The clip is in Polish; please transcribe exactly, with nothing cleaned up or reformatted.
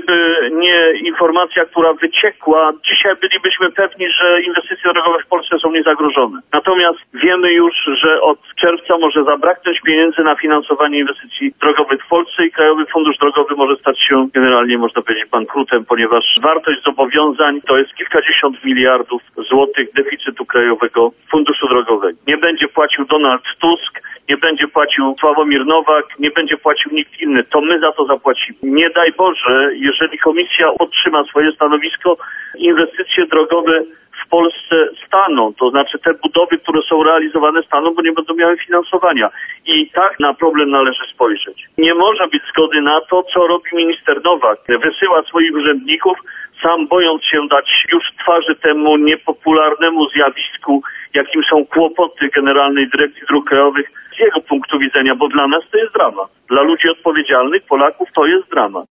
Gdyby nie informacja, która wyciekła, dzisiaj bylibyśmy pewni, że inwestycje drogowe w Polsce są niezagrożone. Natomiast wiemy już, że od czerwca może zabraknąć pieniędzy na finansowanie inwestycji drogowych w Polsce i Krajowy Fundusz Drogowy może stać się generalnie, można powiedzieć, bankrutem, ponieważ wartość zobowiązań to jest kilkadziesiąt miliardów złotych deficytu Krajowego Funduszu Drogowego. Nie będzie płacił Donald Tusk, nie będzie płacił Sławomir Nowak, nie będzie płacił nikt inny. To my za to zapłacimy. Nie daj Boże, jeżeli komisja otrzyma swoje stanowisko, inwestycje drogowe w Polsce staną. To znaczy te budowy, które są realizowane, staną, bo nie będą miały finansowania. I tak na problem należy spojrzeć. Nie może być zgody na to, co robi minister Nowak. Wysyła swoich urzędników, sam bojąc się dać już twarzy temu niepopularnemu zjawisku, jakim są kłopoty Generalnej Dyrekcji Dróg Krajowych z jego punktu widzenia, bo dla nas to jest dramat. Dla ludzi odpowiedzialnych, Polaków, to jest dramat.